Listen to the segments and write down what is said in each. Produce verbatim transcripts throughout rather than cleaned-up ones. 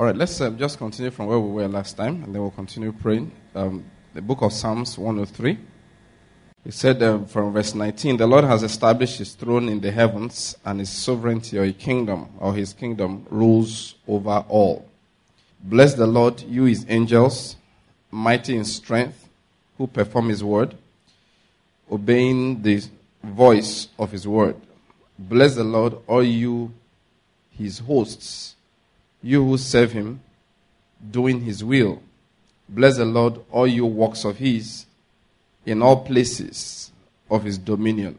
All right, let's uh, just continue from where we were last time, and then we'll continue praying. Um, the book of Psalms one oh three. It said uh, from verse nineteen, the Lord has established his throne in the heavens, and his sovereignty or his kingdom, or his kingdom rules over all. Bless the Lord, you his angels, mighty in strength, who perform his word, obeying the voice of his word. Bless the Lord, all you his hosts, you who serve him, doing his will. Bless the Lord, all you works of his, in all places of his dominion.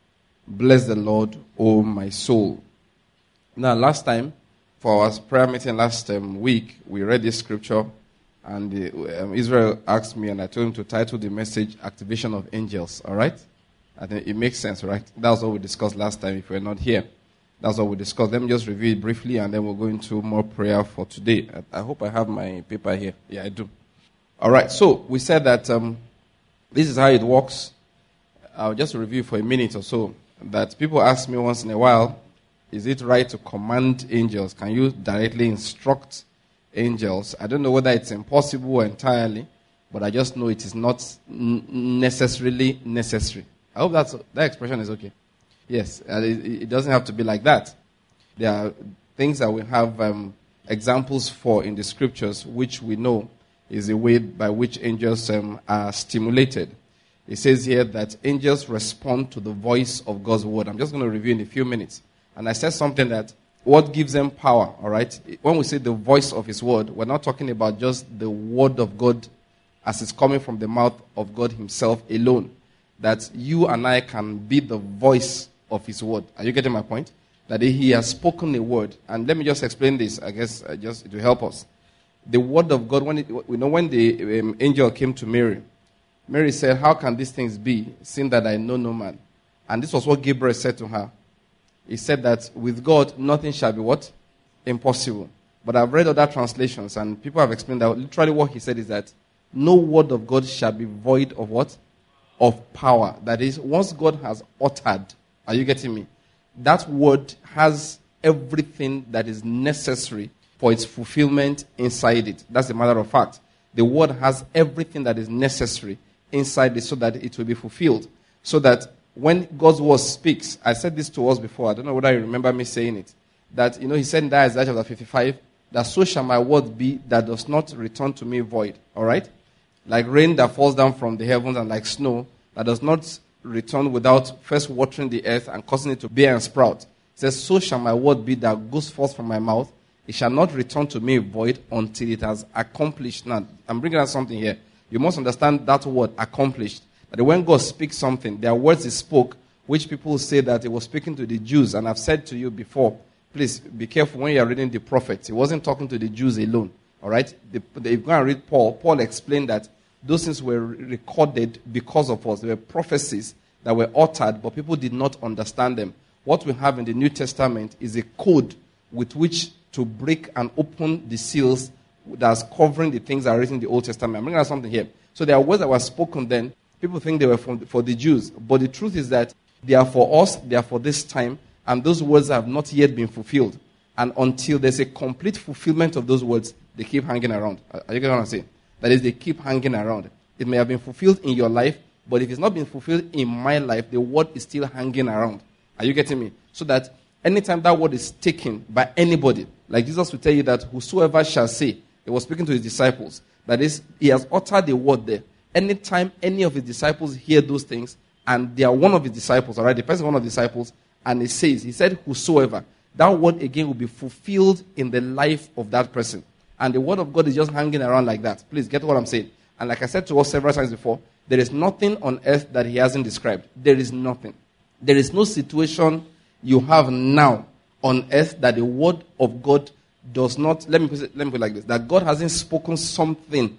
Bless the Lord, O my soul. Now, last time, for our prayer meeting last um, week, we read this scripture, and the, um, Israel asked me, and I told him to title the message, Activation of Angels, all right? I think it makes sense, right? That's what we discussed last time if we're not here. That's what we discussed. Let me just review it briefly, and then we'll go into more prayer for today. I, I hope I have my paper here. Yeah, I do. All right, so we said that um, this is how it works. I'll just review for a minute or so. That people ask me once in a while, is it right to command angels? Can you directly instruct angels? I don't know whether it's impossible entirely, but I just know it is not n- necessarily necessary. I hope that's, that expression is okay. Yes, and it, it doesn't have to be like that. There are things that we have um, examples for in the scriptures, which we know is a way by which angels um, are stimulated. It says here that angels respond to the voice of God's word. I'm just going to review in a few minutes. And I said something that what gives them power, all right? When we say the voice of his word, we're not talking about just the word of God as it's coming from the mouth of God himself alone. That you and I can be the voice of his word. Are you getting my point? That he has spoken a word. And let me just explain this. I guess uh, just to help us. The word of God, when it, we know when the um, angel came to Mary, Mary said, how can these things be, seeing that I know no man? And this was what Gabriel said to her. He said that with God, nothing shall be what? Impossible. But I've read other translations, and people have explained that literally what he said is that no word of God shall be void of what? Of power. That is, once God has uttered, are you getting me? That word has everything that is necessary for its fulfillment inside it. That's a matter of fact. The word has everything that is necessary inside it so that it will be fulfilled. So that when God's word speaks, I said this to us before, I don't know whether you remember me saying it, that, you know, he said in Isaiah chapter fifty-five, that so shall my word be that does not return to me void. All right? Like rain that falls down from the heavens and like snow that does not return without first watering the earth and causing it to bear and sprout. It says, so shall my word be that goes forth from my mouth. It shall not return to me void until it has accomplished. Now, I'm bringing out something here. You must understand that word, accomplished. That when God speaks something, there are words he spoke, which people say that he was speaking to the Jews. And I've said to you before, please be careful when you are reading the prophets. He wasn't talking to the Jews alone. All right? The, the, if you go and read Paul, Paul explained that those things were recorded because of us. They were prophecies that were uttered, but people did not understand them. What we have in the New Testament is a code with which to break and open the seals that's covering the things that are written in the Old Testament. I'm bringing out something here. So there are words that were spoken then. People think they were for, for the Jews. But the truth is that they are for us, they are for this time, and those words have not yet been fulfilled. And until there's a complete fulfillment of those words, they keep hanging around. Are you getting what I'm saying? That is, they keep hanging around. It may have been fulfilled in your life, but if it's not been fulfilled in my life, the word is still hanging around. Are you getting me? So that anytime that word is taken by anybody, like Jesus will tell you that whosoever shall say, he was speaking to his disciples, that is, he has uttered the word there. Anytime any of his disciples hear those things, and they are one of his disciples, all right, the person is one of the disciples, and he says, he said whosoever, that word again will be fulfilled in the life of that person. And the word of God is just hanging around like that. Please get what I'm saying. And like I said to us several times before, there is nothing on earth that he hasn't described. There is nothing. There is no situation you have now on earth that the word of God does not, let me put it, let me put it like this, that God hasn't spoken something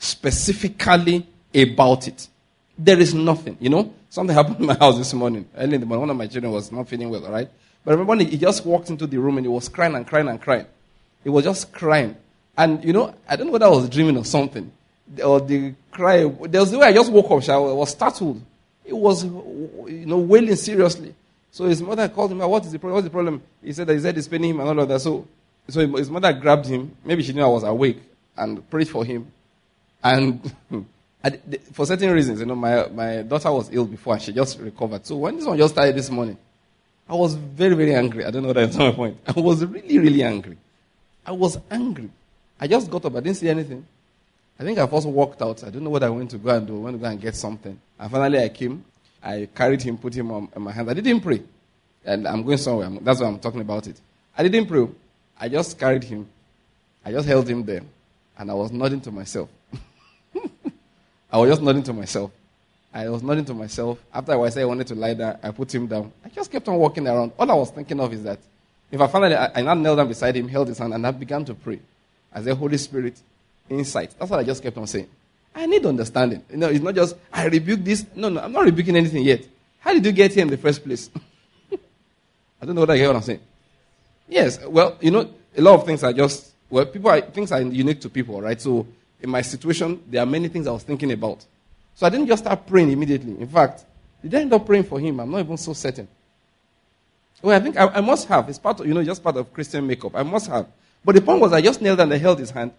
specifically about it. There is nothing, you know. Something happened in my house this morning. Early in the morning, one of my children was not feeling well, all right? But I remember when he just walked into the room and he was crying and crying and crying. He was just crying. And, you know, I don't know whether I was dreaming or something. Or the cry, there was the way I just woke up, I was startled. It was, you know, wailing seriously. So his mother called him, what is the problem? What's the problem? He said that his head is paining him and all of that. So So his mother grabbed him. Maybe she knew I was awake and prayed for him. And for certain reasons, you know, my, my daughter was ill before and she just recovered. So when this one just started this morning, I was very, very angry. I don't know that's my point. I was really, really angry. I was angry. I just got up. I didn't see anything. I think I first walked out. I don't know what I went to go and do. I went to go and get something. And finally I came. I carried him, put him on, on my hand. I didn't pray. And I'm going somewhere. That's why I'm talking about it. I didn't pray. I just carried him. I just held him there. And I was nodding to myself. I was just nodding to myself. I was nodding to myself. After I said I wanted to lie down, I put him down. I just kept on walking around. All I was thinking of is that if I finally, I, I now knelt down beside him, held his hand, and I began to pray. I said, Holy Spirit, insight. That's what I just kept on saying. I need understanding. You know, it's not just, I rebuke this. No, no, I'm not rebuking anything yet. How did you get here in the first place? I don't know whether you hear what I'm saying. Yes, well, you know, a lot of things are just, well, people are, things are unique to people, right? So in my situation, there are many things I was thinking about. So I didn't just start praying immediately. In fact, did I end up praying for him? I'm not even so certain. Well, I think I, I must have. It's part of, you know, just part of Christian makeup. I must have. But the point was I just knelt and I held his hand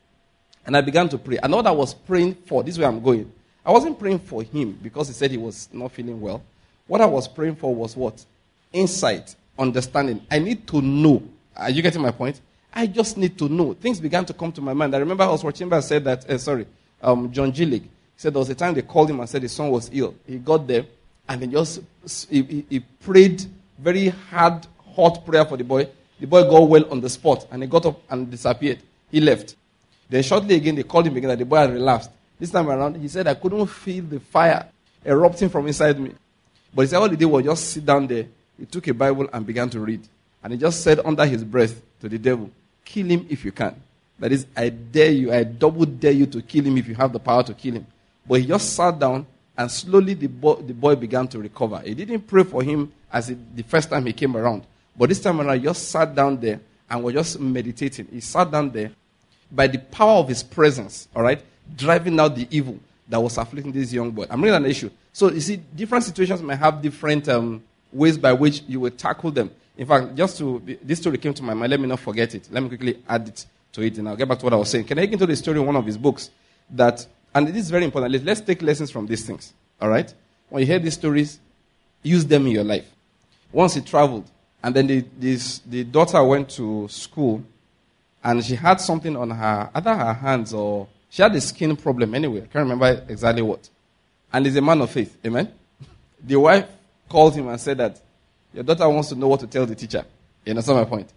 and I began to pray. And what I was praying for, this is where I'm going. I wasn't praying for him because he said he was not feeling well. What I was praying for was what? Insight, understanding. I need to know. Are you getting my point? I just need to know. Things began to come to my mind. I remember Oswald Chambers said that, uh, sorry, um, John Gillig said there was a time they called him and said his son was ill. He got there and then just, he, he, he prayed very hard, hot prayer for the boy. The boy got well on the spot and he got up and disappeared. He left. Then shortly again, they called him again and the boy had relapsed. This time around, he said, I couldn't feel the fire erupting from inside me. But he said all he did was just sit down there. He took a Bible and began to read. And he just said under his breath to the devil, kill him if you can. That is, I dare you, I double dare you to kill him if you have the power to kill him. But he just sat down and slowly the boy, the boy began to recover. He didn't pray for him as it, the first time he came around. But this time around, he just sat down there and was just meditating. He sat down there by the power of his presence, all right, driving out the evil that was afflicting this young boy. I'm reading an issue. So you see, different situations may have different um, ways by which you will tackle them. In fact, just to, this story came to my mind. Let me not forget it. Let me quickly add it to it, and I'll get back to what I was saying. Can I get into the story in one of his books that, and it is very important. Let's take lessons from these things, all right? When you hear these stories, use them in your life. Once he traveled, and then the, this, the daughter went to school, and she had something on her, either her hands or she had a skin problem anyway. I can't remember exactly what. And he's a man of faith. Amen? The wife called him and said that your daughter wants to know what to tell the teacher. You understand my point?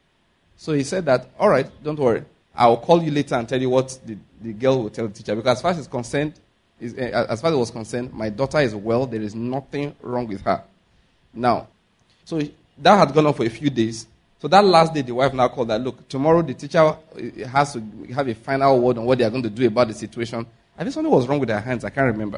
So he said that, all right, don't worry. I'll call you later and tell you what the, the girl will tell the teacher. Because as far as it's concerned, is, uh, as far as it was concerned, my daughter is well. There is nothing wrong with her. Now, so that had gone on for a few days. So that last day, the wife now called that, look, tomorrow the teacher has to have a final word on what they are going to do about the situation. I think something was wrong with their hands. I can't remember.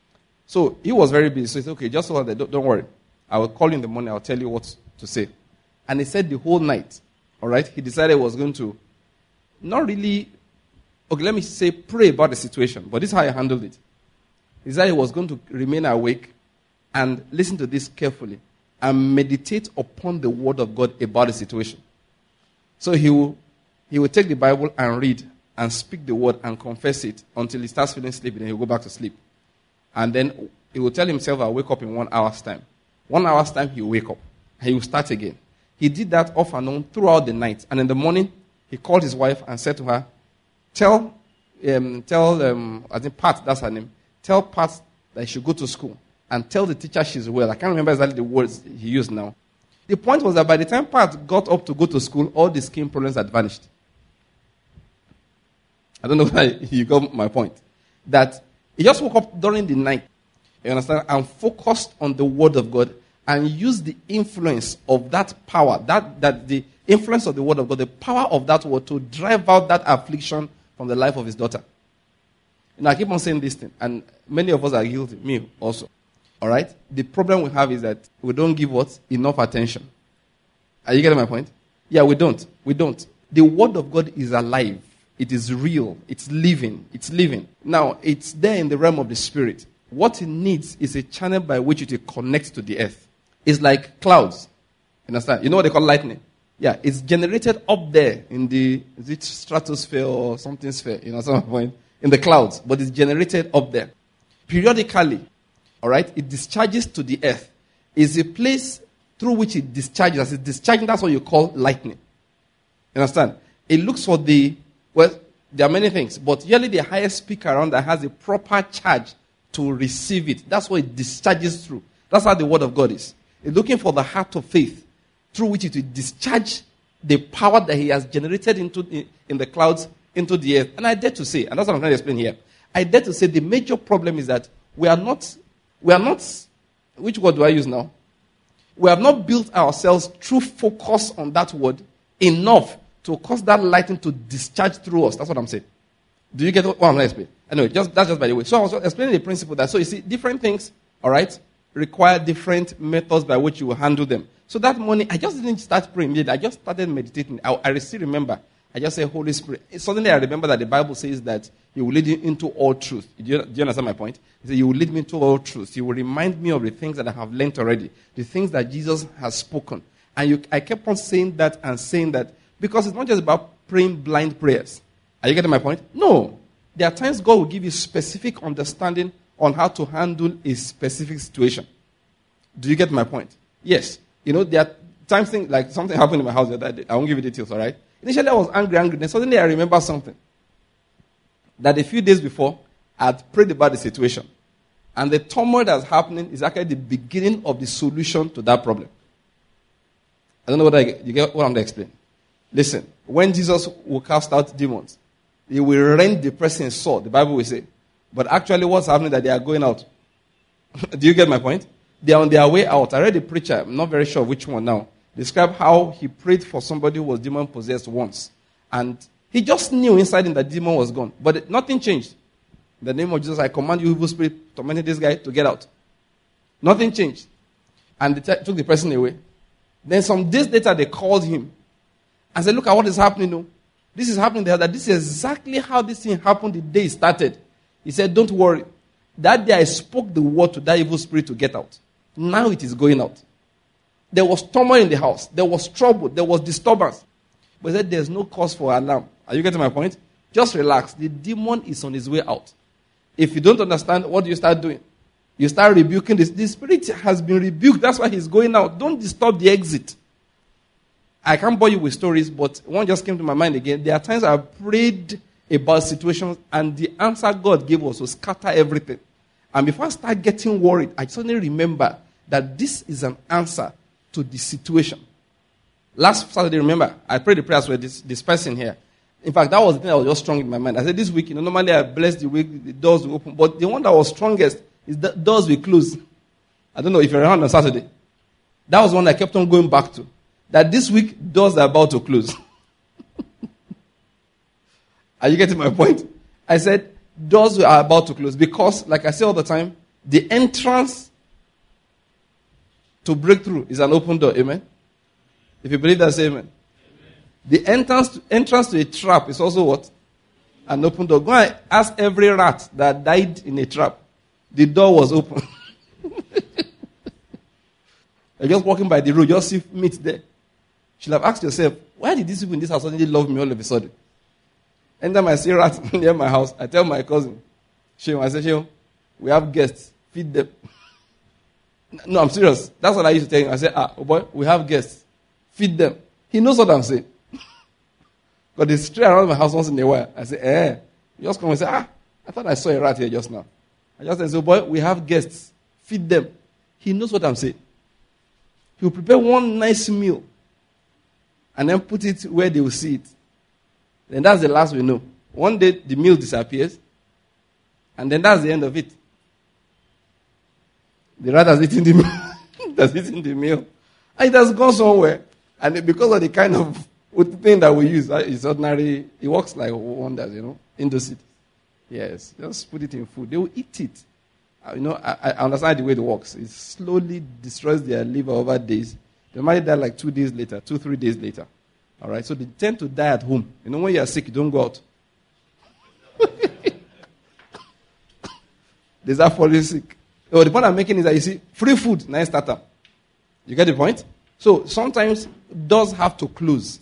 So he was very busy. So he said, okay, just hold on, don't, don't worry. I will call you in the morning. I'll tell you what to say. And he said the whole night, all right, he decided he was going to not really, okay, let me say pray about the situation. But this is how he handled it. He said he was going to remain awake and listen to this carefully and meditate upon the word of God about the situation. So he will, he will take the Bible and read and speak the word and confess it until he starts feeling sleepy, then he'll go back to sleep. And then he will tell himself, I'll wake up in one hour's time. One hour's time, he'll wake up. And he will start again. He did that off and on throughout the night. And in the morning, he called his wife and said to her, tell, um, tell, um, I think Pat, that's her name, tell Pat that she should go to school. And tell the teacher she's well. I can't remember exactly the words he used now. The point was that by the time Pat got up to go to school, all the skin problems had vanished. I don't know why you got my point. That he just woke up during the night, you understand, and focused on the word of God and used the influence of that power, that, that the influence of the word of God, the power of that word to drive out that affliction from the life of his daughter. You know, I keep on saying this thing, and many of us are guilty, me also. All right? The problem we have is that we don't give what? Enough attention. Are you getting my point? Yeah, we don't. We don't. The word of God is alive. It is real. It's living. It's living. Now, it's there in the realm of the spirit. What it needs is a channel by which it will connect to the earth. It's like clouds. You understand? You know what they call lightning? Yeah, it's generated up there in the is it stratosphere or something sphere, you know, some point in the clouds, but it's generated up there. Periodically, all right, it discharges to the earth. It's a place through which it discharges. As it's discharging, that's what you call lightning. You understand? It looks for the, well, there are many things, but usually the highest peak around that has a proper charge to receive it. That's what it discharges through. That's how the word of God is. It's looking for the heart of faith through which it will discharge the power that he has generated into the, in the clouds into the earth. And I dare to say, and that's what I'm trying to explain here, I dare to say the major problem is that we are not, we are not, which word do I use now? We have not built ourselves through focus on that word enough to cause that lightning to discharge through us. That's what I'm saying. Do you get what I'm going to explain? Anyway, just, that's just by the way. So I was explaining the principle that, so you see, different things, all right, require different methods by which you will handle them. So that morning, I just didn't start praying. I just started meditating. I, I still remember. I just said, Holy Spirit. Suddenly I remember that the Bible says that He will lead you into all truth. Do you, do you understand my point? He said, you will lead me into all truth. He will remind me of the things that I have learned already. The things that Jesus has spoken. And you, I kept on saying that and saying that because it's not just about praying blind prayers. Are you getting my point? No. There are times God will give you specific understanding on how to handle a specific situation. Do you get my point? Yes. You know, there are times things like something happened in my house the other day. I won't give you details, all right? Initially, I was angry, angry. Then suddenly, I remember something. That a few days before, I had prayed about the situation. And the turmoil that's happening is actually the beginning of the solution to that problem. I don't know whether you get what I'm going to explain. Listen, when Jesus will cast out demons, He will rend the person's sword, the Bible will say. But actually, what's happening is that they are going out. Do you get my point? They are on their way out. I read a preacher, I'm not very sure which one now, describe how he prayed for somebody who was demon-possessed once. And he just knew inside him that demon was gone. But it, nothing changed. In the name of Jesus, I command you, evil spirit, tormenting this guy to get out. Nothing changed. And they t- took the person away. Then some days later, they called him and said, look at what is happening now. This is happening there. That this is exactly how this thing happened the day it started. He said, don't worry. That day I spoke the word to that evil spirit to get out. Now it is going out. There was turmoil in the house. There was trouble. There was disturbance. But he said there's no cause for alarm. Are you getting my point? Just relax. The demon is on his way out. If you don't understand, what do you start doing? You start rebuking this. The spirit has been rebuked. That's why he's going out. Don't disturb the exit. I can't bore you with stories, but one just came to my mind again. There are times I've prayed about situations, and the answer God gave us was scatter everything. And before I start getting worried, I suddenly remember that this is an answer to the situation. Last Saturday, remember, I prayed the prayers with this, this person here. In fact, that was the thing that was just strong in my mind. I said, this week, you know, normally I bless the week, the doors will open. But the one that was strongest is the doors will close. I don't know if you're around on Saturday. That was one I kept on going back to. That this week, doors are about to close. Are you getting my point? I said, doors are about to close. Because, like I say all the time, the entrance to breakthrough is an open door. Amen? If you believe that, say amen. Amen. The entrance to, entrance to a trap is also what? An open door. Go and ask every rat that died in a trap. The door was open. You're just walking by the road, just see meat there. You should have asked yourself, why did these people in this house suddenly love me all of a sudden? Anytime I see rats near my house, I tell my cousin, Sheon, I say, Sheon, we have guests. Feed them. No, I'm serious. That's what I used to tell him. I said, ah, oh boy, we have guests. Feed them. He knows what I'm saying. But they stray around my house once in a while. I say, eh. You just come and say, ah, I thought I saw a rat here just now. I just said, so boy, we have guests. Feed them. He knows what I'm saying. He will prepare one nice meal and then put it where they will see it. Then that's the last we know. One day, the meal disappears, and then that's the end of it. The rat has eaten the meal. has eaten the meal. And it has gone somewhere. And because of the kind of thing that we use, it's ordinary. It works like wonders, you know, in the city. Yes, just put it in food. They will eat it. You know, I, I understand the way it works. It slowly destroys their liver over days. They might die like two days later, two, three days later. All right, so they tend to die at home. You know, when you are sick, you don't go out. They start falling sick. Oh, the point I'm making is that you see, free food, nice starter. You get the point? So sometimes doors have to close.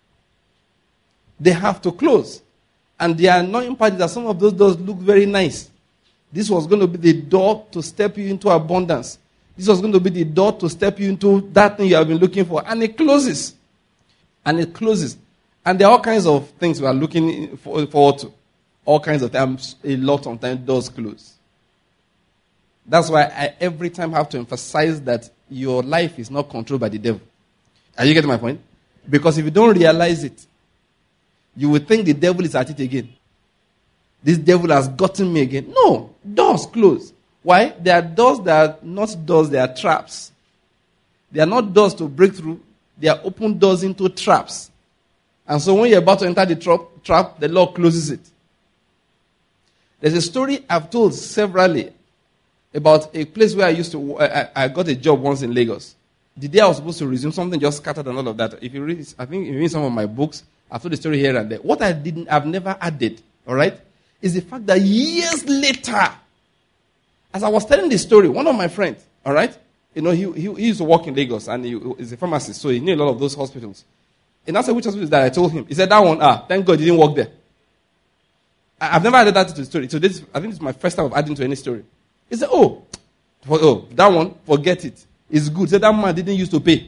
They have to close. And the annoying part is that some of those doors look very nice. This was going to be the door to step you into abundance. This was going to be the door to step you into that thing you have been looking for. And it closes. And it closes. And there are all kinds of things we are looking forward to. All kinds of times, a lot of times doors close. That's why I every time have to emphasize that your life is not controlled by the devil. Are you getting my point? Because if you don't realize it, you will think the devil is at it again. This devil has gotten me again. No, doors close. Why? There are doors that are not doors, they are traps. They are not doors to break through. They are open doors into traps. And so when you're about to enter the trap, trap the Lord closes it. There's a story I've told severally about a place where I used to, I, I got a job once in Lagos. The day I was supposed to resume, something just scattered and all of that. If you read, I think if you read some of my books, I've told the story here and there. What I didn't, I've never added, all right, is the fact that years later, as I was telling the story, one of my friends, all right, you know, he, he, he used to work in Lagos and he is a pharmacist, so he knew a lot of those hospitals. And I said, which hospital is that? I told him. He said, that one, ah, thank God he didn't work there. I, I've never added that to the story. So this, I think this is my first time of adding to any story. He said, oh, for, oh, that one, forget it. It's good. He said, that man didn't used to pay.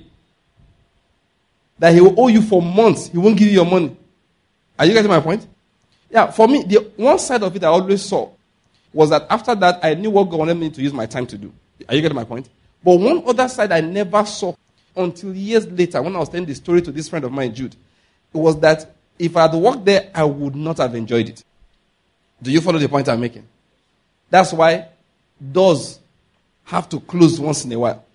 That he will owe you for months. He won't give you your money. Are you getting my point? Yeah, for me, the one side of it I always saw was that after that, I knew what God wanted me to use my time to do. Are you getting my point? But one other side I never saw until years later, when I was telling the story to this friend of mine, Jude, it was that if I had worked there, I would not have enjoyed it. Do you follow the point I'm making? That's why doors have to close once in a while.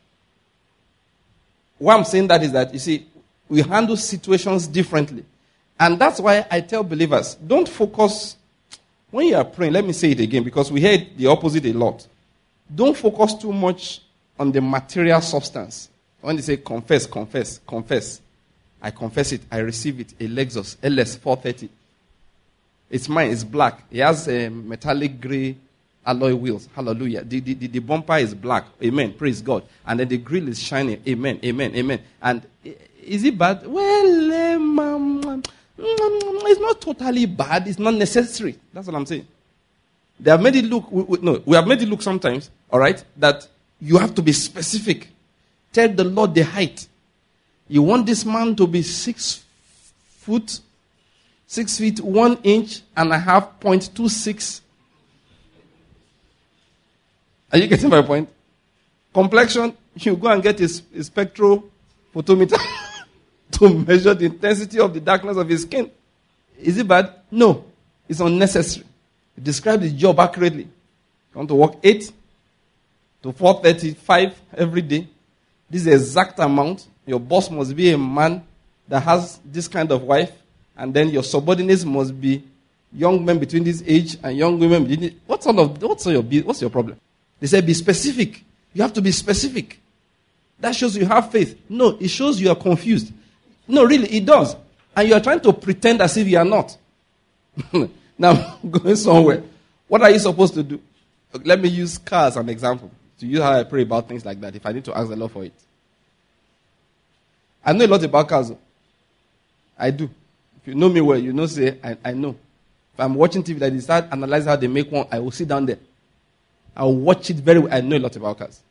Why I'm saying that is that, you see, we handle situations differently. And that's why I tell believers, don't focus, when you are praying, let me say it again, because we hear the opposite a lot. Don't focus too much on the material substance. When they say confess, confess, confess. I confess it, I receive it, a Lexus L S four thirty. It's mine, it's black. It has a metallic gray alloy wheels. Hallelujah. The, the, the, the bumper is black. Amen. Praise God. And then the grill is shining. Amen. Amen. Amen. And is it bad? Well, um, um, it's not totally bad. It's not necessary. That's what I'm saying. They have made it look, we, we, no, we have made it look sometimes, all right, that you have to be specific. Tell the Lord the height. You want this man to be six foot, six feet, one inch and a half, point two six. Are you getting my point? Complexion, you go and get a, a spectrophotometer to measure the intensity of the darkness of his skin. Is it bad? No. It's unnecessary. Describe the job accurately. You want to work eight to four thirty-five every day. This is the exact amount. Your boss must be a man that has this kind of wife. And then your subordinates must be young men between this age and young women between this. What's all of, what's your, what's your problem? They say be specific. You have to be specific. That shows you have faith. No, it shows you are confused. No, really, it does. And you are trying to pretend as if you are not. Now, going somewhere. What are you supposed to do? Let me use car as an example. To use how I pray about things like that, if I need to ask the Lord for it. I know a lot about cars. I do. If you know me well, you know, say, I, I know. If I'm watching T V, I decide analyze how they make one, I will sit down there. I will watch it very well. I know a lot about cars.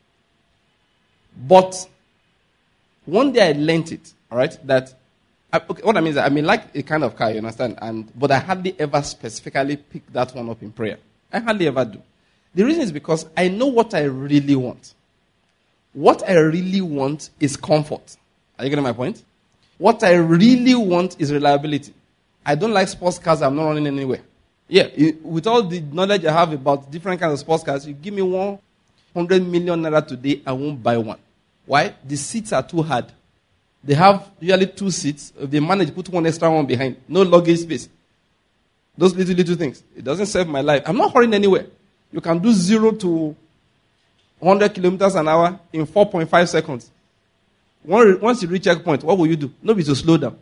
But one day I learned it, all right, that, I, okay, what I mean is that I mean like a kind of car, you understand, and but I hardly ever specifically pick that one up in prayer. I hardly ever do. The reason is because I know what I really want. What I really want is comfort. Are you getting my point? What I really want is reliability. I don't like sports cars. I'm not running anywhere. Yeah, it, with all the knowledge I have about different kinds of sports cars, you give me one hundred million naira today, I won't buy one. Why? The seats are too hard. They have usually two seats. If they manage to put one extra one behind, no luggage space. Those little, little things. It doesn't save my life. I'm not hurrying anywhere. You can do zero to one hundred kilometers an hour in four point five seconds. Once you reach checkpoint, what will you do? Nobody to slow down.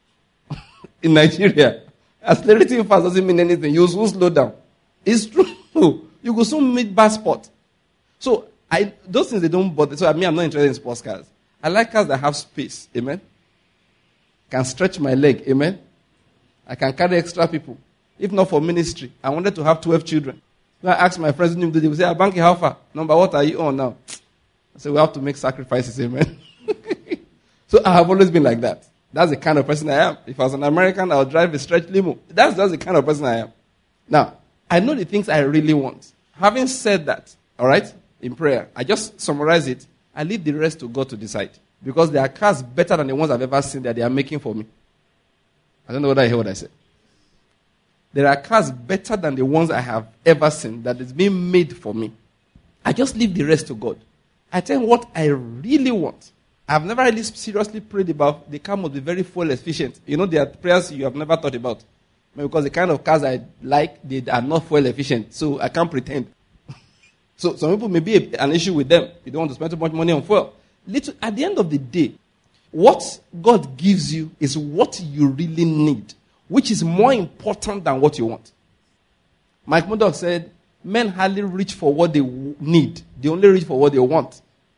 In Nigeria, accelerating fast doesn't mean anything. You will slow down. It's true. You will soon meet bad spot. So I, those things they don't bother. So I mean, I'm not interested in sports cars. I like cars that have space. Amen. Can stretch my leg. Amen. I can carry extra people. If not for ministry, I wanted to have twelve children. When I asked my friends, they would say, Abanki, how far? Number, what are you on now? I said, we have to make sacrifices. Amen. So I have always been like that. That's the kind of person I am. If I was an American, I would drive a stretch limo. That's, that's the kind of person I am. Now, I know the things I really want. Having said that, all right, in prayer, I just summarize it. I leave the rest to God to decide. Because there are cars better than the ones I've ever seen that they are making for me. I don't know whether I hear what I said. There are cars better than the ones I have ever seen that is being made for me. I just leave the rest to God. I tell him what I really want. I've never really seriously prayed about the car must be very fuel efficient. You know, there are prayers you have never thought about. Because the kind of cars I like, they are not fuel efficient. So I can't pretend. So some people may be a, an issue with them. You don't want to spend too much money on fuel. Little, at the end of the day, what God gives you is what you really need, which is more important than what you want. Mike Murdoch said, men hardly reach for what they need. They only reach for what they want.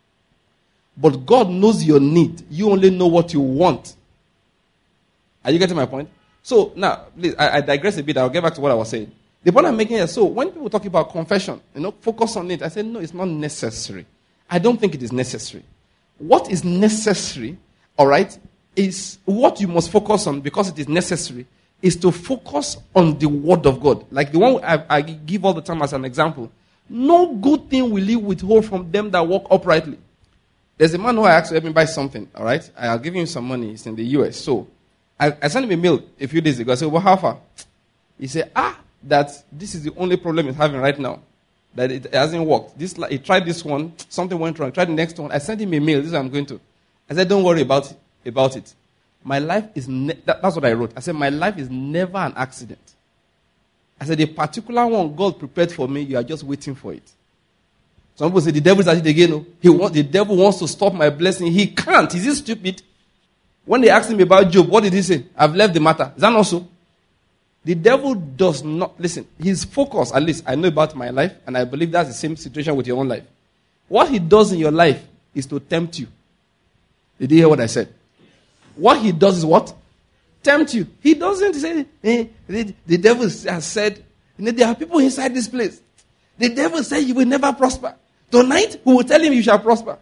But God knows your need. You only know what you want. Are you getting my point? So, now, please, I, I digress a bit. I'll get back to what I was saying. The point I'm making is, so when people talk about confession, you know, focus on it. I said, no, it's not necessary. I don't think it is necessary. What is necessary, all right, is what you must focus on because it is necessary, is to focus on the word of God. Like the one I, I give all the time as an example. No good thing will he withhold from them that walk uprightly. There's a man who I asked to help me buy something, all right? I'll give him some money. He's in the U S. So I, I sent him a mail a few days ago. I said, well, how far? He said, ah, that this is the only problem he's having right now. That it hasn't worked. This, he tried this one, something went wrong. He tried the next one. I sent him a mail. This is what I'm going to. I said, don't worry about it. About it. My life is, ne- that, that's what I wrote. I said, my life is never an accident. I said, the particular one God prepared for me, you are just waiting for it. Some people say, the devil is at it again. No? He want, the devil wants to stop my blessing. He can't. Is he stupid? When they asked him about Job, what did he say? I've left the matter. Is that not so? The devil does not, listen, his focus, at least I know about my life, and I believe that's the same situation with your own life. What he does in your life is to tempt you. Did you hear what I said? What he does is what? Tempt you. He doesn't say, eh, the, the devil has said, you know, there are people inside this place. The devil said you will never prosper. Tonight, we will tell him you shall prosper.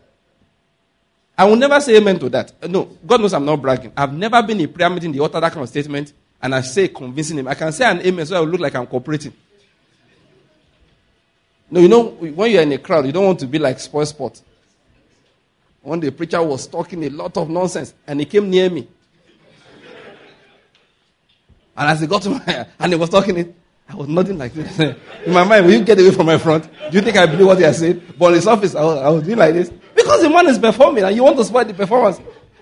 I will never say amen to that. No, God knows I'm not bragging. I've never been in a prayer meeting, the utter that kind of statement, and I say convincing him. I can say an amen so I will look like I'm cooperating. No, you know, when you're in a crowd, you don't want to be like spoil sport. One day, the preacher was talking a lot of nonsense, and he came near me. And as he got to my, and he was talking it, I was nodding like this. In my mind, will you get away from my front? Do you think I believe what he has said? But in his office, I was, I was doing like this. Because the man is performing, and you want to spoil the performance.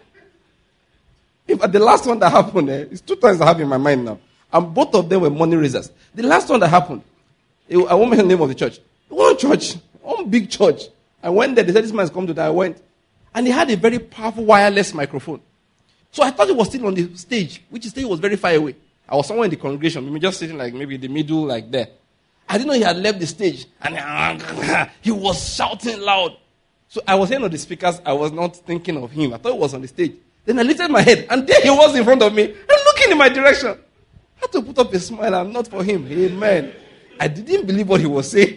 If the last one that happened, eh, it's two times I have in my mind now. And both of them were money raisers. The last one that happened, it, I won't mention the name of the church. One church, one big church. I went there, they said this man is coming to that. I went. And he had a very powerful wireless microphone. So I thought he was still on the stage, which stage was very far away. I was somewhere in the congregation, maybe just sitting like maybe in the middle, like there. I didn't know he had left the stage. And he was shouting loud. So I was hearing on the speakers, I was not thinking of him. I thought he was on the stage. Then I lifted my head, and there he was in front of me, and looking in my direction. I had to put up a smile, I'm not for him. Amen. I didn't believe what he was saying.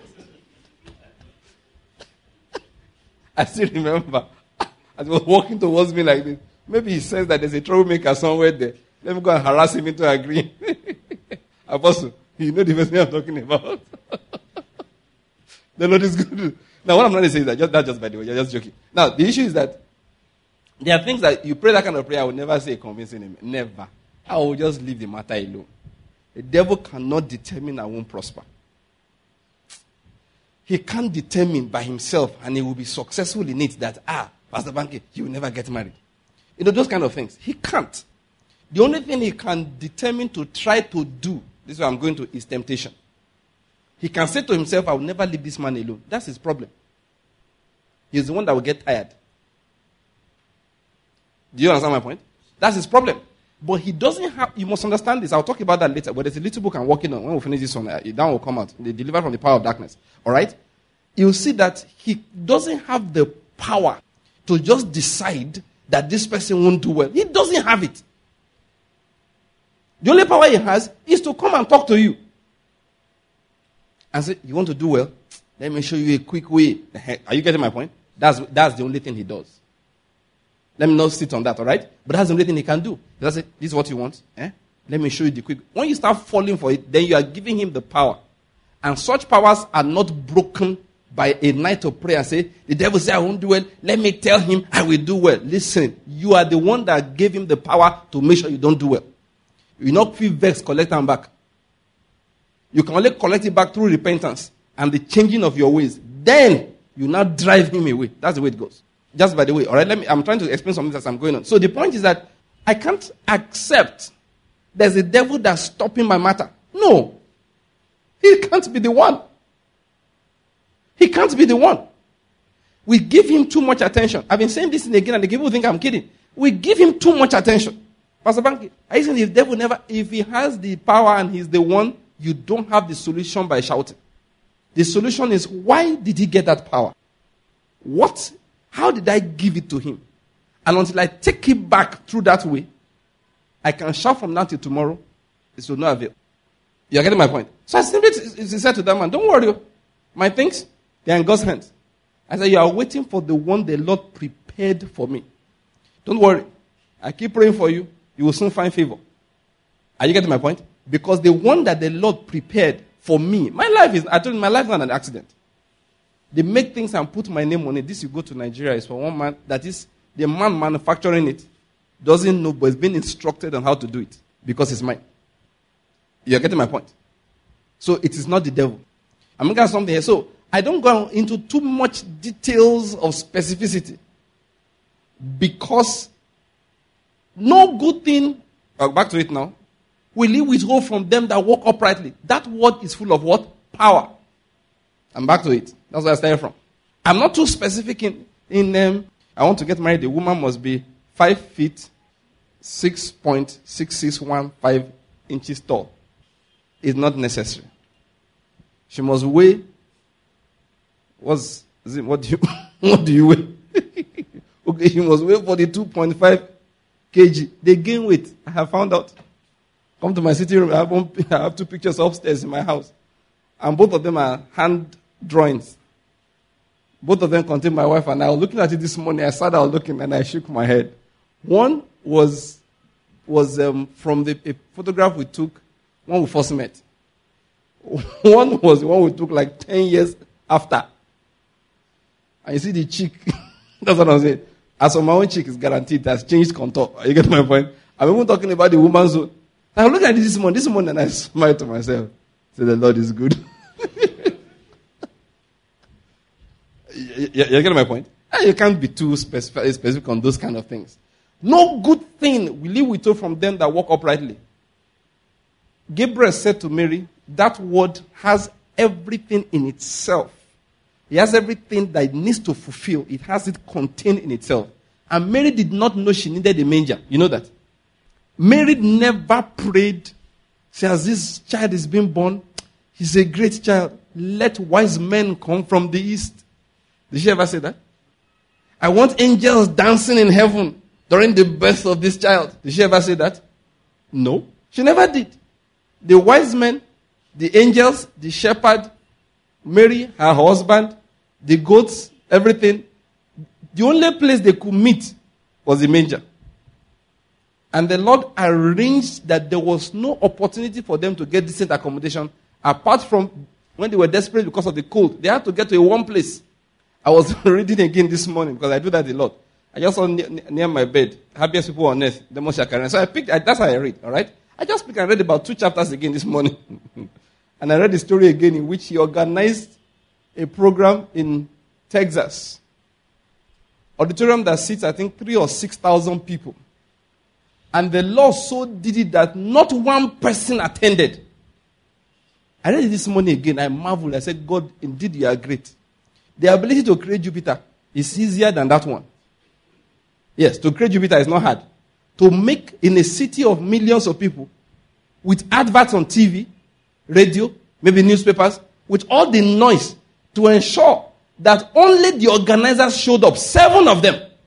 I still remember, as he was walking towards me like this, maybe he says that there's a troublemaker somewhere there. Let me go and harass him into agreeing. Apostle, you know the person I'm talking about. The Lord is good. Now, what I'm trying to say is that, just, that's just by the way, you're just joking. Now, the issue is that there are things that you pray that kind of prayer, I would never say convincing him. Never. I will just leave the matter alone. The devil cannot determine I won't prosper. He can't determine by himself, and he will be successful in it that, ah, Pastor Banky, you will never get married. You know, those kind of things. He can't. The only thing he can determine to try to do, this is what I'm going to, is temptation. He can say to himself, I will never leave this man alone. That's his problem. He's the one that will get tired. Do you understand my point? That's his problem. But he doesn't have, you must understand this. I'll talk about that later. But there's a little book I'm working on. When we finish this one, that will come out. They deliver from the power of darkness. All right? You'll see that he doesn't have the power. to just decide that this person won't do well. He doesn't have it. The only power he has is to come and talk to you. And say, you want to do well? Let me show you a quick way. Are you getting my point? That's, that's the only thing he does. Let me not sit on that, all right? But that's the only thing he can do. That's it. This is what you want. Eh? Let me show you the quick. When you start falling for it, then you are giving him the power. And such powers are not broken by a night of prayer and say, the devil said I won't do well. Let me tell him I will do well. Listen, you are the one that gave him the power to make sure you don't do well. You not feel vexed, collect them back. You can only collect it back through repentance and the changing of your ways. Then you now drive him away. That's the way it goes. Just by the way, all right, let me, I'm trying to explain something as I'm going on. So the point is that I can't accept there's a devil that's stopping my matter. No. He can't be the one. He can't be the one. We give him too much attention. I've been saying this again and the people think I'm kidding. We give him too much attention. Pastor Banky, I saying if the devil never, if he has the power and he's the one, you don't have the solution by shouting. The solution is, why did he get that power? What? How did I give it to him? And until I take it back through that way, I can shout from now till tomorrow. It will not avail. You're getting my point? So I simply said to that man, don't worry. My things, they're in God's hands. I said, you are waiting for the one the Lord prepared for me. Don't worry. I keep praying for you. You will soon find favor. Are you getting my point? Because the one that the Lord prepared for me, my life is, I told you, my life is not an accident. They make things and put my name on it. This you go to Nigeria is for one man, that is, the man manufacturing it doesn't know, but is being instructed on how to do it because it's mine. You're getting my point? So it is not the devil. I'm going to ask something here. So I don't go into too much details of specificity because no good thing, uh, back to it now, will he withhold from them that walk uprightly. That word is full of what? Power. I'm back to it. That's where I started from. I'm not too specific in, in um, I want to get married. The woman must be five feet, six point six six one five inches tall. It's not necessary. She must weigh, what's, is it, what do you, what do you weigh? Okay, she must weigh forty-two point five kilograms. They gain weight. I have found out. Come to my sitting room. I have, one, I have two pictures upstairs in my house. And both of them are hand drawings. Both of them contain my wife and I. I was looking at it this morning. I sat down looking and I shook my head. One was was um, from the a photograph we took when we first met. One was the one we took like ten years after. And you see the cheek. That's what I'm saying. As for my own cheek, is guaranteed it has changed contour. You get my point? I'm even talking about the woman's zone. I look at it this morning, this morning, and I smile to myself. Say, the Lord is good. you, you, you get my point? You can't be too specific, specific on those kind of things. No good thing will he withhold from them that walk uprightly. Gabriel said to Mary, that word has everything in itself. It has everything that it needs to fulfill. It has it contained in itself. And Mary did not know she needed a manger. You know that? Mary never prayed, say, as this child is being born, he's a great child. Let wise men come from the east. Did she ever say that? I want angels dancing in heaven during the birth of this child. Did she ever say that? No. She never did. The wise men, the angels, the shepherd, Mary, her husband, the goats, everything. The only place they could meet was the manger. And the Lord arranged that there was no opportunity for them to get decent accommodation apart from when they were desperate because of the cold. They had to get to a warm place. I was reading again this morning because I do that a lot. I just saw near, near my bed, happiest people on earth, the most Karen. So I picked, I, that's how I read, all right? I just picked and read about two chapters again this morning. And I read the story again in which he organized a program in Texas. Auditorium that seats, I think, three or six thousand people. And the Lord so did it that not one person attended. I read it this morning again. I marveled. I said, God, indeed you are great. The ability to create Jupiter is easier than that one. Yes, to create Jupiter is not hard. To make in a city of millions of people, with adverts on T V, radio, maybe newspapers, with all the noise, to ensure that only the organizers showed up, seven of them.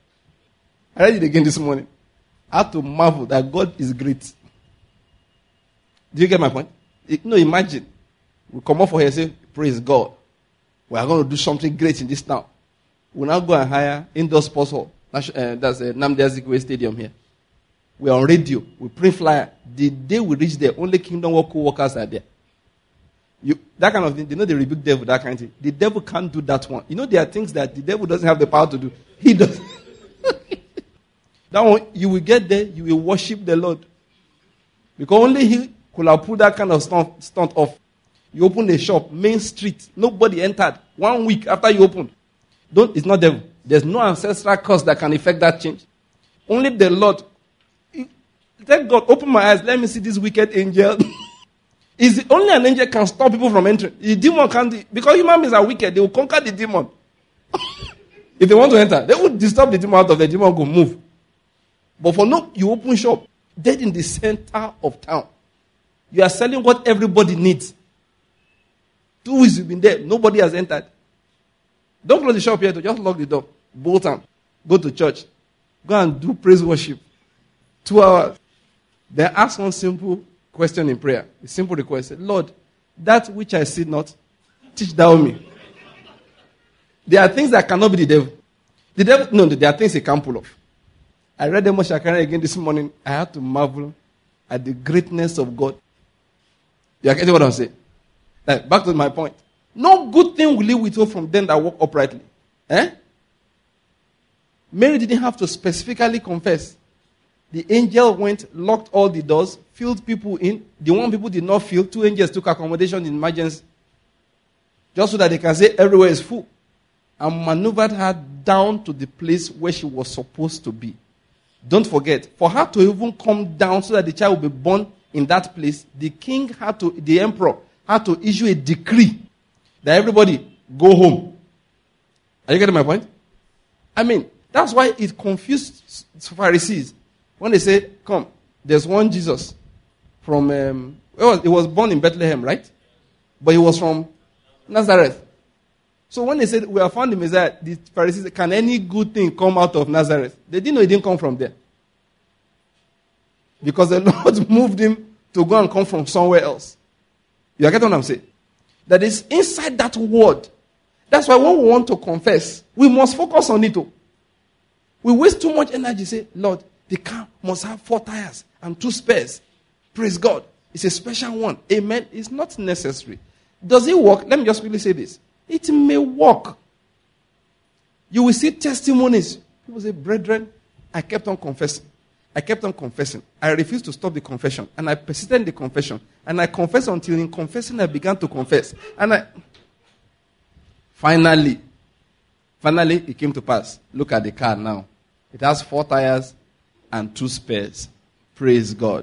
I read it again this morning. I had to marvel that God is great. Do you get my point? It, no, imagine. We come up for here and say, praise God. We are going to do something great in this town. We'll now go and hire indoor sports hall. That's, uh, that's uh, Nnamdi Azikiwe Stadium here. We are on radio. We print flyer. The day we reach there, only Kingdom Work co-workers are there. You, that kind of thing. They know they rebuke devil, that kind of thing. The devil can't do that one. You know there are things that the devil doesn't have the power to do. He does. That one, you will get there, you will worship the Lord. Because only he could have put that kind of stunt, stunt off. You open a shop, main street, nobody entered. One week after you opened. Don't, it's not devil. There's no ancestral curse that can effect that change. Only the Lord. Thank God, open my eyes, let me see this wicked angel. Is only an angel can stop people from entering. The demon can't, because human beings are wicked, they will conquer the demon. If they want to enter, they will disturb the demon out of the demon go move. But for no, you open shop, dead in the center of town. You are selling what everybody needs. Two weeks you've been there, nobody has entered. Don't close the shop here, just lock the door. Bolt them. Go to church. Go and do praise worship. Two hours. Then ask one simple question in prayer. A simple request. Lord, that which I see not, teach thou me. There are things that cannot be the devil. The devil, no, there are things he can't pull off. I read Amos Shakari again this morning. I had to marvel at the greatness of God. You are getting what I'm saying? Like, back to my point. No good thing will he withhold from them that walk uprightly. Eh? Mary didn't have to specifically confess. The angel went, locked all the doors, filled people in. The one people did not fill, two angels took accommodation in emergency. Just so that they can say everywhere is full. And maneuvered her down to the place where she was supposed to be. Don't forget, for her to even come down so that the child will be born in that place, the king had to, the emperor had to issue a decree that everybody go home. Are you getting my point? I mean, that's why it confused Pharisees. When they say, come, there's one Jesus from, um, well, he was born in Bethlehem, right? But he was from Nazareth. So when they said, we have found the Messiah, the Pharisees said, can any good thing come out of Nazareth? They didn't know it didn't come from there. Because the Lord moved him to go and come from somewhere else. You get what I'm saying? That is inside that word. That's why when we want to confess, we must focus on it. Too. We waste too much energy. Say, Lord, the car must have four tires and two spares. Praise God. It's a special one. Amen. It's not necessary. Does it work? Let me just quickly say this. It may work. You will see testimonies. People say, brethren, I kept on confessing. I kept on confessing. I refused to stop the confession. And I persisted in the confession. And I confessed until in confessing I began to confess. And I... Finally, finally it came to pass. Look at the car now. It has four tires and two spares. Praise God.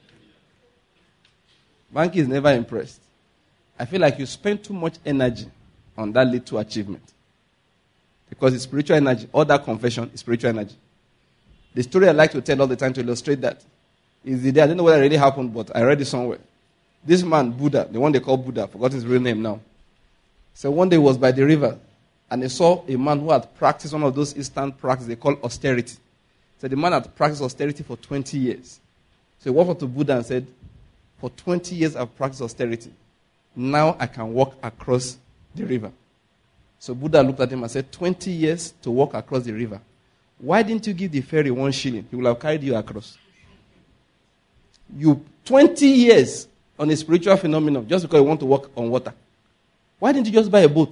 Banky is never impressed. I feel like you spend too much energy on that little achievement. Because it's spiritual energy. All that confession is spiritual energy. The story I like to tell all the time to illustrate that is the day, I don't know whether it really happened, but I read it somewhere. This man, Buddha, the one they call Buddha, forgot his real name now. So one day he was by the river, and he saw a man who had practiced one of those Eastern practices they call austerity. So the man had practiced austerity for twenty years. So he walked up to Buddha and said, for twenty years I've practiced austerity. Now I can walk across the river. So Buddha looked at him and said, twenty years to walk across the river. Why didn't you give the ferry one shilling? He would have carried you across. You, twenty years on a spiritual phenomenon just because you want to walk on water. Why didn't you just buy a boat?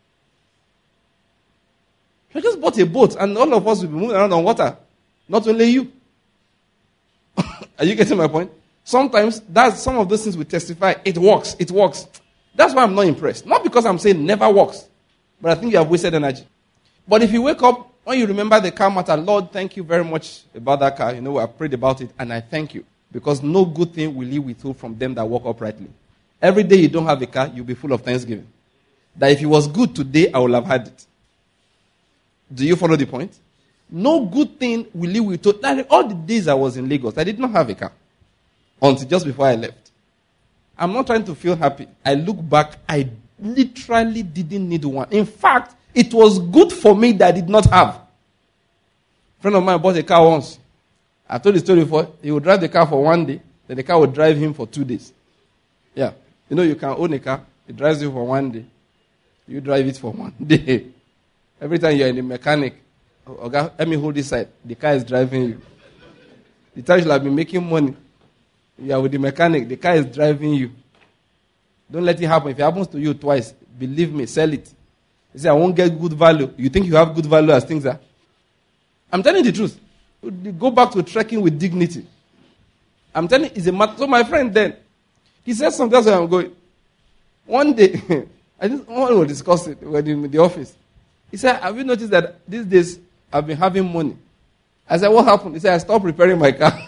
You just bought a boat and all of us will be moving around on water. Not only you. Are you getting my point? Sometimes that's some of those things we testify. It works. It works. That's why I'm not impressed. Not because I'm saying never works. But I think you have wasted energy. But if you wake up, when you remember the car matter, Lord, thank you very much about that car. You know, I prayed about it and I thank you. Because no good thing will you withhold from them that walk uprightly. Every day you don't have a car, you'll be full of thanksgiving. That if it was good today, I will have had it. Do you follow the point? No good thing will you withhold. Like all the days I was in Lagos, I did not have a car. Until just before I left. I'm not trying to feel happy. I look back, I literally didn't need one. In fact, it was good for me that I did not have. A friend of mine bought a car once. I told the story before. He would drive the car for one day, then the car would drive him for two days. Yeah. You know, you can own a car. It drives you for one day. You drive it for one day. Every time you're in the mechanic, okay, let me hold this side. The car is driving you. The time you'll have been making money. You are with the mechanic. The car is driving you. Don't let it happen. If it happens to you twice, believe me, sell it. You say, I won't get good value. You think you have good value as things are? I'm telling you the truth. Go back to trekking with dignity. I'm telling you, it's a matter. So my friend then, he said something, that's where I'm going. One day, I just want to discuss it in the office. He said, have you noticed that these days I've been having money? I said, what happened? He said, I stopped repairing my car.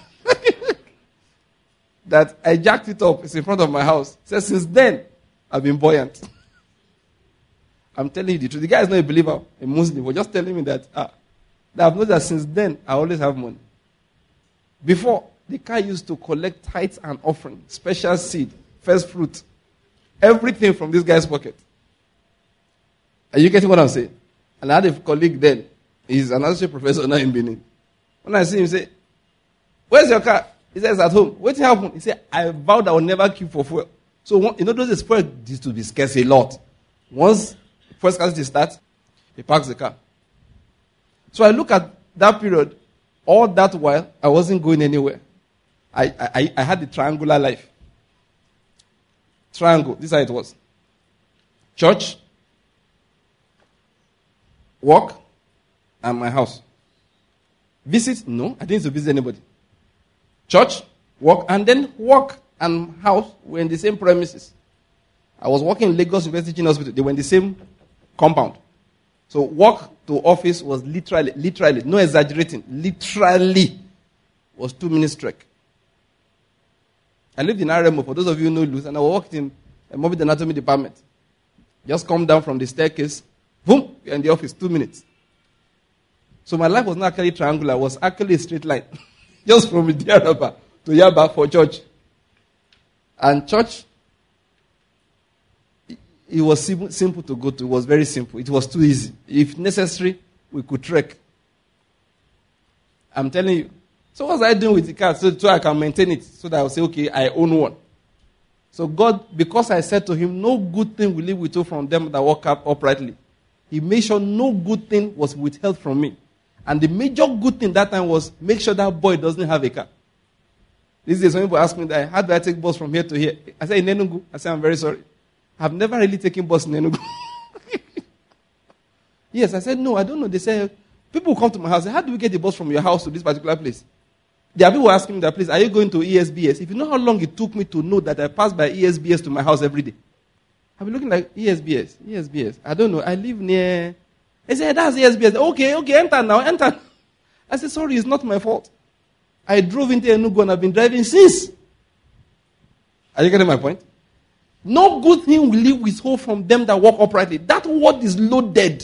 That I jacked it up. It's in front of my house. He said, since then, I've been buoyant. I'm telling you the truth. The guy is not a believer, a Muslim. But just telling me that, ah, that I've noticed that since then, I always have money. Before, the car used to collect tithes and offering, special seed, first fruit, everything from this guy's pocket. Are you getting what I'm saying? And I had a colleague then. He's an associate professor now in Benin. When I see him, say, where's your car? He says, at home. What happened? He said, I vowed I will never keep for fuel. So, you know, those fuel used to be scarce a lot. Once first scarcity starts, he parks the car. So I look at that period. All that while, I wasn't going anywhere. I, I, I had the triangular life. Triangle. This is how it was. Church, work, and my house. Visit? No, I didn't visit anybody. Church, work, and then work and house were in the same premises. I was working in Lagos University Teaching Hospital. They were in the same compound. So work to office was literally, literally, no exaggerating, literally was two minutes trek. I lived in R M O, for those of you who know Luz, and I worked in a morbid anatomy department. Just come down from the staircase, boom, you're in the office, two minutes. So my life was not actually triangular, it was actually a straight line. Just from Diaraba to Yaba for church. And church, it was simple to go to. It was very simple. It was too easy. If necessary, we could trek. I'm telling you. So what was I doing with the car so, so I can maintain it? So that I will say, okay, I own one. So God, because I said to him, no good thing will he withhold from them that walk up uprightly. He made sure no good thing was withheld from me. And the major good thing that time was make sure that boy doesn't have a car. These days, when people ask me that, how do I take bus from here to here? I say, in Enugu. I say, I'm very sorry. I've never really taken bus in Enugu. Yes, I said, no, I don't know. They say, people come to my house, say, how do we get the bus from your house to this particular place? There are people asking me that, please, are you going to E S B S? If you know how long it took me to know that I passed by E S B S to my house every day. I've been looking like, E S B S, E S B S. I don't know. I live near... I said, that's E S B S. Okay, okay, enter now, enter. I said, sorry, it's not my fault. I drove into Enugu and I've been driving since. Are you getting my point? No good thing will he withhold from them that walk uprightly. That word is loaded.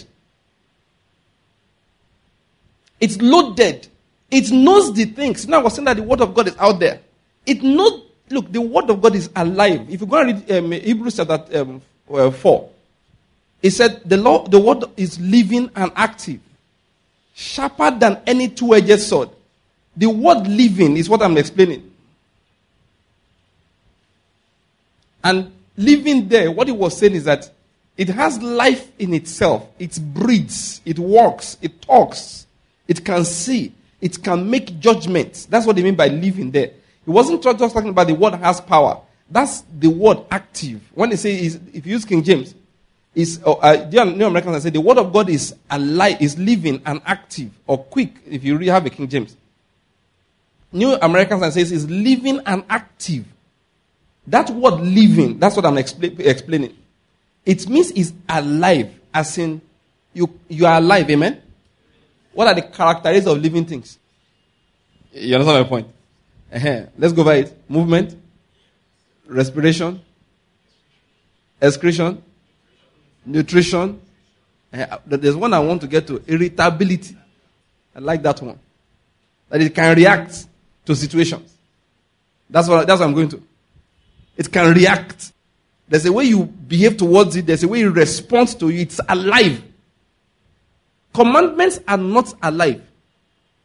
It's loaded. It knows the things. Now I was saying that the word of God is out there. It knows, look, the word of God is alive. If you go and read um, Hebrews chapter um, uh, four, it said the, law, the word is living and active, sharper than any two-edged sword. The word living is what I'm explaining. And living there, what it was saying is that it has life in itself. It breathes, it walks, it talks, it can see, it can make judgments. That's what they mean by living there. It wasn't just talking about the word has power. That's the word active. When they say, is, if you use King James, is uh, uh, New Americans say the word of God is alive, is living and active, or quick, if you really have a King James. New Americans says is living and active. That word living, that's what I'm expl- explaining. It means it's alive, as in you, you are alive, amen? What are the characteristics of living things? You understand my point? Uh-huh. Let's go by it. Movement, respiration, excretion, nutrition. Uh, there's one I want to get to, irritability. I like that one. That it can react to situations. That's what, that's what I'm going to. It can react. There's a way you behave towards it. There's a way you respond to it. It's alive. Commandments are not alive.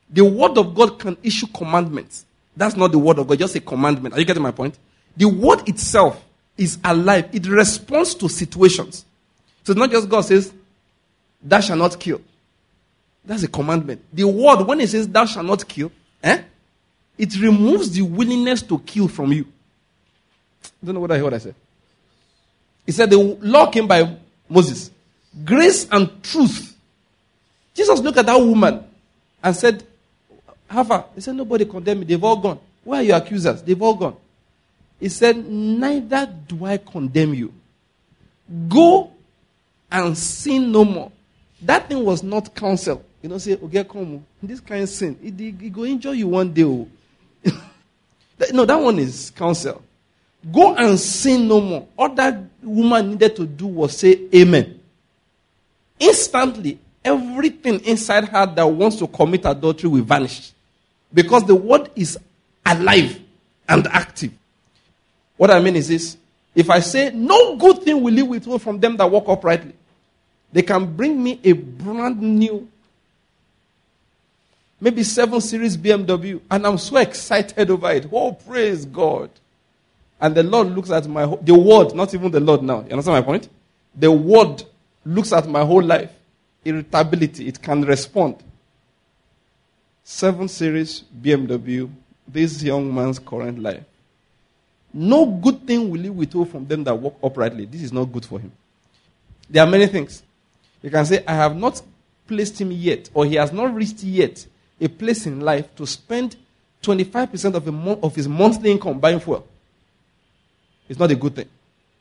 The word of God can issue commandments. That's not the word of God, just a commandment. Are you getting my point? The word itself is alive. It responds to situations. So it's not just God says, thou shalt not kill. That's a commandment. The word, when it says thou shalt not kill, eh, it removes the willingness to kill from you. I don't know what I heard I said. He said the law came by Moses. Grace and truth. Jesus looked at that woman and said, Hava, he said, nobody condemned me. They've all gone. Where are your accusers? They've all gone. He said, neither do I condemn you. Go and sin no more. That thing was not counsel. You don't say, okay, come. This kind of sin, it, it, it go enjoy you one day. Oh. No, that one is counsel. Go and sin no more. All that woman needed to do was say amen. Instantly, everything inside her that wants to commit adultery will vanish. Because the word is alive and active. What I mean is this. If I say, no good thing will you withhold from them that walk uprightly, they can bring me a brand new, maybe seven series B M W, and I'm so excited over it. Oh, praise God. And the Lord looks at my, the word, not even the Lord now. You understand my point? The word looks at my whole life. Irritability, it can respond. Seven series B M W, this young man's current life. No good thing will he withhold from them that walk uprightly. This is not good for him. There are many things. You can say, I have not placed him yet, or he has not reached yet a place in life to spend twenty-five percent of, a mo- of his monthly income buying fuel. It's not a good thing.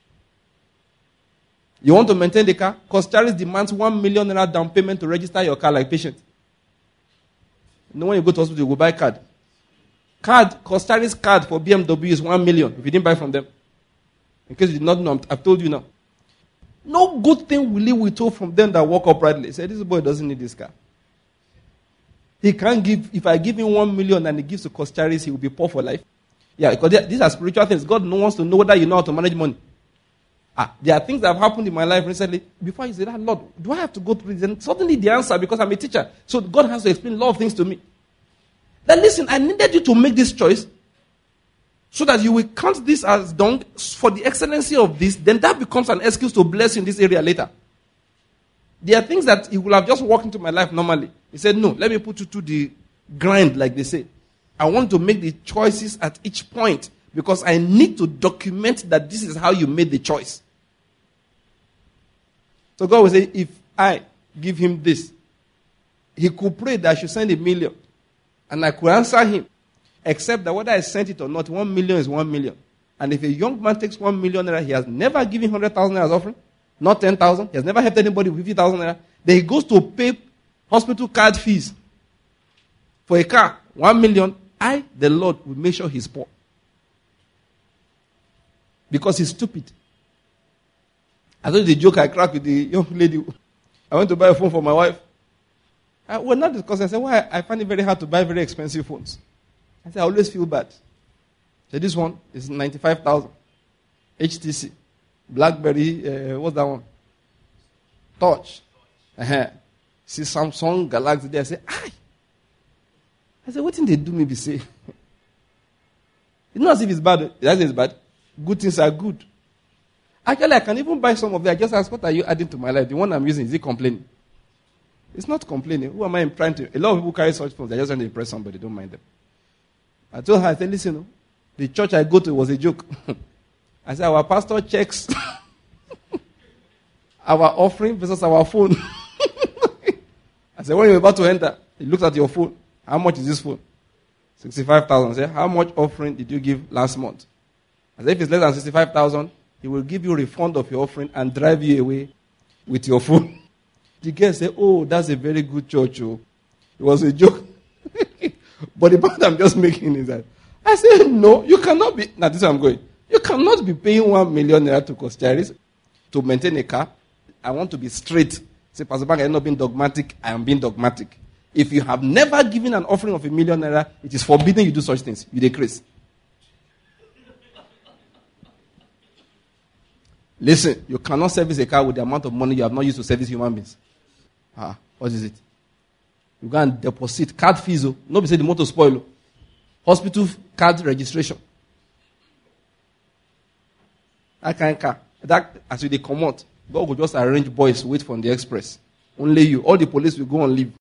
You want to maintain the car? Costaris demands one million naira down payment to register your car like patient. No, when you go to hospital, you go buy card. Card, Costaris card for B M W is one million if you didn't buy from them. In case you did not know, I've told you now. No good thing will he withhold from them that walk uprightly. He said, this boy doesn't need this car. He can't give, if I give him one million and he gives to Costaris, he will be poor for life. Yeah, because these are spiritual things. God wants to know whether you know how to manage money. Ah, there are things that have happened in my life recently. Before you say that, Lord, do I have to go through this? And suddenly the answer, because I'm a teacher. So God has to explain a lot of things to me. Then listen, I needed you to make this choice so that you will count this as done for the excellency of this. Then that becomes an excuse to bless you in this area later. There are things that he will have just walked into my life normally. He said, no, let me put you to the grind, like they say. I want to make the choices at each point because I need to document that this is how you made the choice. So God will say, if I give him this, he could pray that I should send a million. And I could answer him. Except that whether I sent it or not, one million is one million. And if a young man takes one million naira, he has never given one hundred thousand naira as offering. Not ten thousand. He has never helped anybody with fifty thousand naira. Then he goes to pay hospital card fees for a car. One million. I, the Lord, will make sure he's poor. Because he's stupid. I thought the joke I cracked with the young lady. I went to buy a phone for my wife. I, we're not discussing. I said, why? I find it very hard to buy very expensive phones. I said, I always feel bad. So this one is ninety-five thousand. H T C. BlackBerry, uh, what's that one? Touch. Uh-huh. See Samsung Galaxy there. I say, aye. I said, what thing they do me be say? It's not as if it's bad. That's it's bad. Good things are good. Actually, I can even buy some of them. I just ask, what are you adding to my life? The one I'm using, is it complaining? It's not complaining. Who am I trying to? A lot of people carry such phones. They're just trying to impress somebody. Don't mind them. I told her, I said, listen, the church I go to was a joke. I said, our pastor checks our offering versus our phone. I said, when you're about to enter, he looks at your phone. How much is this phone? sixty-five thousand. I said, how much offering did you give last month? I said, if it's less than sixty-five thousand, he will give you a refund of your offering and drive you away with your phone. The girl said, oh, that's a very good church. Oh. It was a joke. But the point I'm just making is that I said, no, you cannot be. Now, this is where I'm going. You cannot be paying one million naira to Costaris to maintain a car. I want to be straight. Say, Pastor Bank, I'm not being dogmatic. I am being dogmatic. If you have never given an offering of a million naira, it is forbidden you do such things. You decrease. Listen, you cannot service a car with the amount of money you have not used to service human beings. Ah, what is it? You go and deposit card fees. Oh. No be say the motor spoil. Oh. Hospital card registration. That kind of car. That as you they come out, God will just arrange boys wait for the express. Only you. All the police will go on leave.